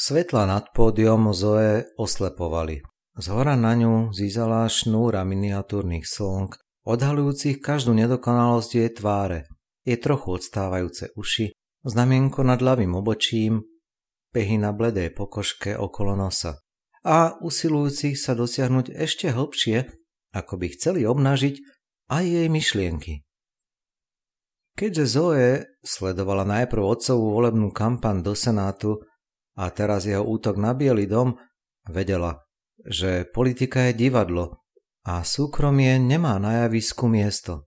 Svetlá nad pódium Zoe oslepovali. Zhora na ňu zízala šnúra miniatúrnych slnk, odhaľujúcich každú nedokonalosť jej tváre, jej trochu odstávajúce uši, znamienko nad ľavým obočím, pehy na bledej pokožke okolo nosa a usilujúcich sa dosiahnuť ešte hlbšie, ako by chceli obnažiť aj jej myšlienky. Keďže Zoe sledovala najprv otcovú volebnú kampaň do Senátu a teraz jeho útok na Biely dom, vedela, že politika je divadlo a súkromie nemá na javisku miesto.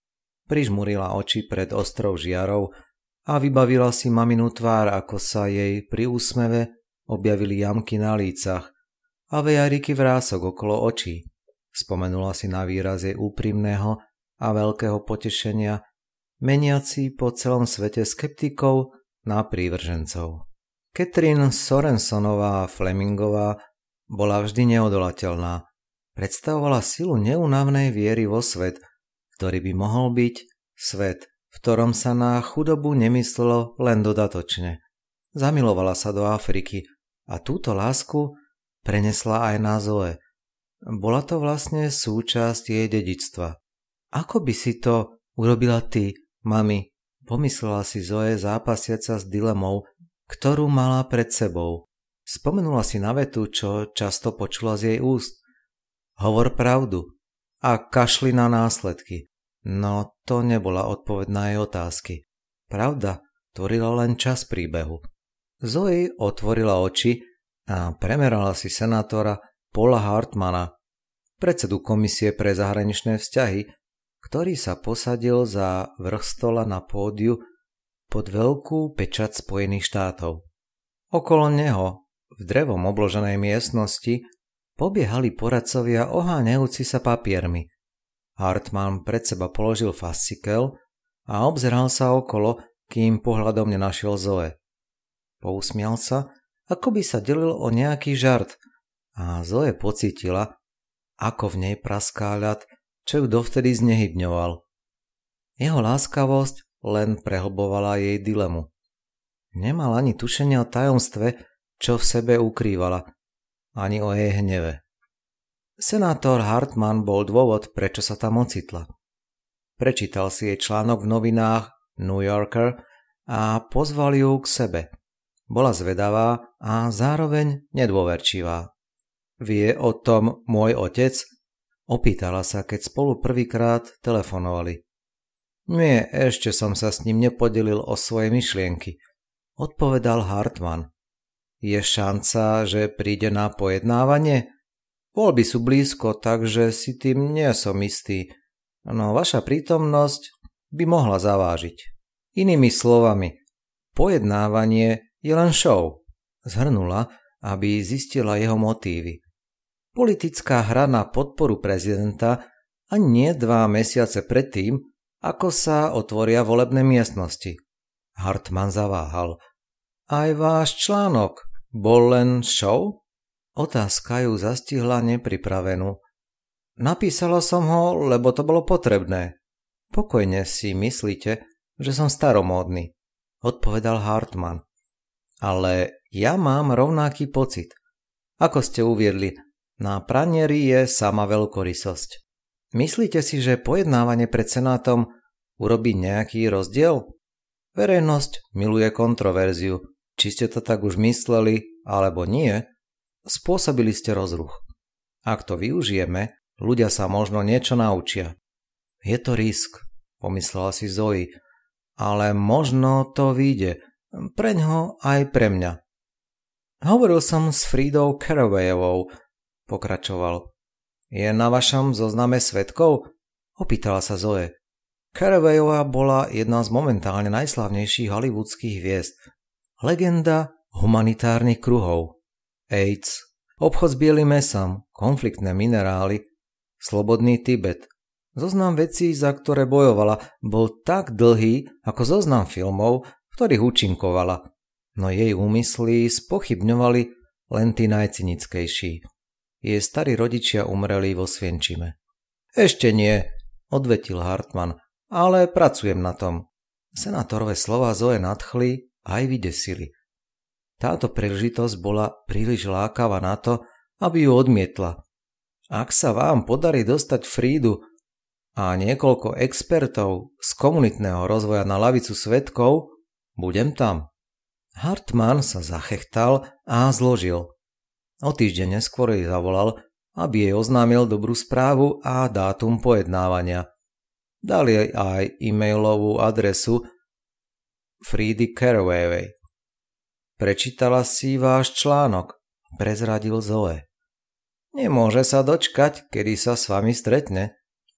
Prižmurila oči pred ostrou žiarou a vybavila si maminu tvár, ako sa jej pri úsmeve objavili jamky na lícach a vejariky vrások okolo očí. Spomenula si na výraz jej úprimného a veľkého potešenia, meniaci po celom svete skeptikov na prívržencov. Catherine Sorensonová Flemingová bola vždy neodolateľná. Predstavovala silu neúnavnej viery vo svet, ktorý by mohol byť svet, v ktorom sa na chudobu nemyslelo len dodatočne. Zamilovala sa do Afriky a túto lásku prenesla aj na Zoe. Bola to vlastne súčasť jej dedičstva. Ako by si to urobila ty, mami? Pomyslela si Zoe zápasiaca s dilemou, ktorú mala pred sebou. Spomenula si na vetu, čo často počula z jej úst. Hovor pravdu a kašli na následky. No to nebola odpoveď na jej otázky. Pravda tvorila len čas príbehu. Zoe otvorila oči a premerala si senátora Paula Hartmana, predsedu Komisie pre zahraničné vzťahy, ktorý sa posadil za vrch stola na pódiu pod veľkú pečať Spojených štátov. Okolo neho, v drevom obloženej miestnosti, pobiehali poradcovia oháňajúci sa papiermi. Hartman pred seba položil fascikel a obzeral sa okolo, kým pohľadom nenašiel Zoe. Pousmial sa, ako by sa delil o nejaký žart, a Zoe pocítila, ako v nej praská ľad, čo ju dovtedy znehybňoval. Jeho láskavosť len prehlbovala jej dilemu. Nemal ani tušenia o tajomstve, čo v sebe ukrývala, ani o jej hneve. Senátor Hartman bol dôvod, prečo sa tam ocitla. Prečítal si jej článok v novinách New Yorker a pozval ju k sebe. Bola zvedavá a zároveň nedôverčivá. Vie o tom môj otec? Opýtala sa, keď spolu prvýkrát telefonovali. Nie, ešte som sa s ním nepodelil o svoje myšlienky, odpovedal Hartman. Je šanca, že príde na pojednávanie? Voľby sú blízko, takže si tým nie som istý, no vaša prítomnosť by mohla zavážiť. Inými slovami, pojednávanie je len show, zhrnula, aby zistila jeho motívy. Politická hra na podporu prezidenta ani nie 2 mesiace predtým, ako sa otvoria volebné miestnosti. Hartman zaváhal. Aj váš článok bol len show? Otázka ju zastihla nepripravenú. Napísala som ho, lebo to bolo potrebné. Pokojne si myslíte, že som staromódny, odpovedal Hartman. Ale ja mám rovnaký pocit. Ako ste uviedli, na pranieri je sama veľkorysosť. Myslíte si, že pojednávanie pred senátom urobí nejaký rozdiel? Verejnosť miluje kontroverziu. Či ste to tak už mysleli, alebo nie, spôsobili ste rozruch. Ak to využijeme, ľudia sa možno niečo naučia. Je to risk, pomyslela si Zoe, ale možno to vyjde. Preňho aj pre mňa. Hovoril som s Frídou Carawayovou, pokračoval. Je na vašom zozname svedkov? Opýtala sa Zoe. Carawayová bola jedna z momentálne najslávnejších hollywoodských hviezd. Legenda humanitárnych kruhov. AIDS, obchod s bielym mesom, konfliktné minerály, slobodný Tibet. Zoznam vecí, za ktoré bojovala, bol tak dlhý ako zoznam filmov, v ktorých účinkovala. No jej úmysly spochybňovali len tí najcynickejší. Jej starí rodičia umreli vo Svienčime. Ešte nie, odvetil Hartman, ale pracujem na tom. Senátorové slová Zoe nadchli aj vydesili. Táto príležitosť bola príliš lákavá na to, aby ju odmietla. Ak sa vám podarí dostať Frídu a niekoľko expertov z komunitného rozvoja na lavicu svedkov, budem tam. Hartmann sa zachechtal a zložil. O týždeň neskôr jej zavolal, aby jej oznámil dobrú správu a dátum pojednávania. Dal jej aj e-mailovú adresu Friedy Carawayovej. Prečítala si váš článok, prezradil Zoe. Nemôže sa dočkať, kedy sa s vami stretne.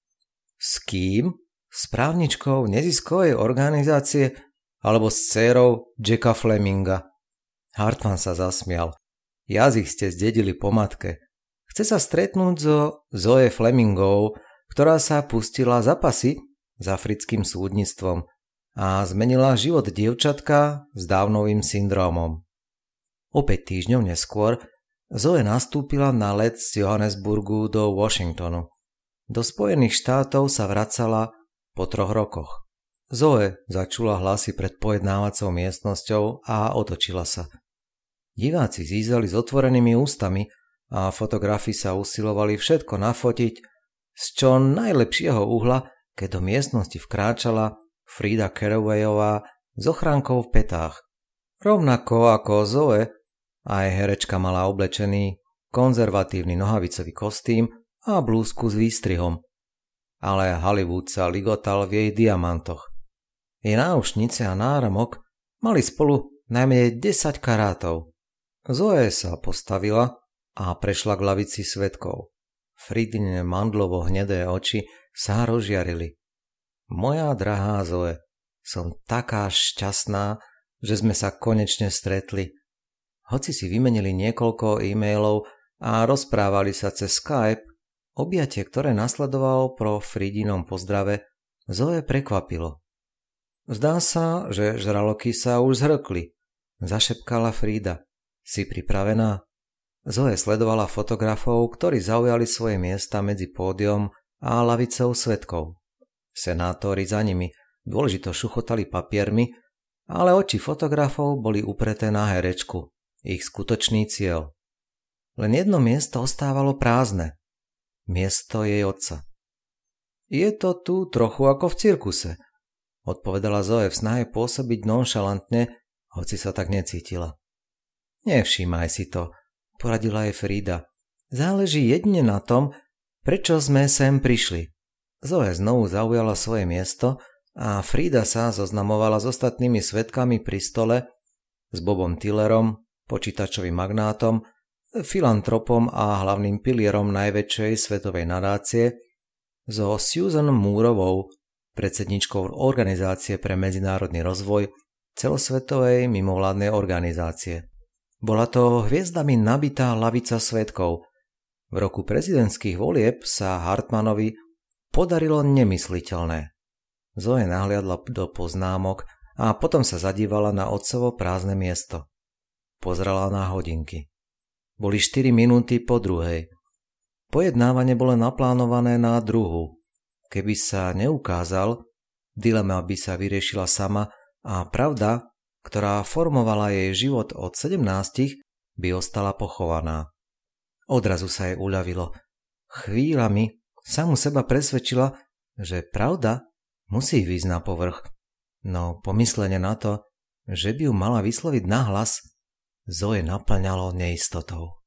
S kým? S právničkou neziskovej organizácie alebo s dcérou Jacka Fleminga? Hartmann sa zasmial. Jazyk ste zdedili po matke. Chce sa stretnúť so Zoe Flemingovou, ktorá sa pustila zapasy s africkým súdnictvom a zmenila život dievčatka s Downovým syndrómom. O 5 týždňov neskôr Zoe nastúpila na let z Johannesburgu do Washingtonu. Do Spojených štátov sa vracala po 3 rokoch. Zoe začula hlasy pred pojednávacou miestnosťou a otočila sa. Diváci zízali s otvorenými ústami a fotografi sa usilovali všetko nafotiť z čo najlepšieho uhla, keď do miestnosti vkráčala Frieda Carawayová s ochránkou v petách. Rovnako ako Zoe, aj herečka mala oblečený konzervatívny nohavicový kostým a blúzku s výstrihom. Ale Hollywood sa ligotal v jej diamantoch. Jej náušnice a náramok mali spolu najmenej 10 karátov. Zoe sa postavila a prešla k lavici svedkov. Friedine mandlovo hnedé oči sa rozžiarili. Moja drahá Zoe, som taká šťastná, že sme sa konečne stretli. Hoci si vymenili niekoľko e-mailov a rozprávali sa cez Skype, objatie, ktoré nasledovalo po Friedinom pozdrave, Zoe prekvapilo. Zdá sa, že žraloky sa už zhrkli, zašepkala Frieda. Si pripravená? Zoe sledovala fotografov, ktorí zaujali svoje miesta medzi pódium a lavicou svedkov. Senátori za nimi dôležito šuchotali papiermi, ale oči fotografov boli upreté na herečku, ich skutočný cieľ. Len jedno miesto ostávalo prázdne. Miesto jej otca. Je to tu trochu ako v cirkuse, odpovedala Zoe v snahe pôsobiť nonšalantne, hoci sa tak necítila. Nevšímaj si to, poradila jej Frieda. Záleží jedine na tom, prečo sme sem prišli. Zoe znovu zaujala svoje miesto a Frieda sa zoznamovala s ostatnými svedkami pri stole, s Bobom Tillerom, počítačovým magnátom, filantropom a hlavným pilierom najväčšej svetovej nadácie, so Susan Moorovou, predsedničkou Organizácie pre medzinárodný rozvoj, celosvetovej mimovládnej organizácie. Bola to hviezdami nabitá lavica svedkov. V roku prezidentských volieb sa Hartmannovi podarilo nemysliteľné. Zoe nahliadla do poznámok a potom sa zadívala na otcovo prázdne miesto. Pozrela na hodinky. Boli 4 minúty po 2:00. Pojednávanie bolo naplánované na 2:00. Keby sa neukázal, dilema by sa vyriešila sama a pravda, ktorá formovala jej život od 17, by ostala pochovaná. Odrazu sa jej uľavilo. Chvíľami samu seba presvedčila, že pravda musí výjsť na povrch, no pomyslenie na to, že by ju mala vysloviť nahlas, Zoe naplňalo neistotou.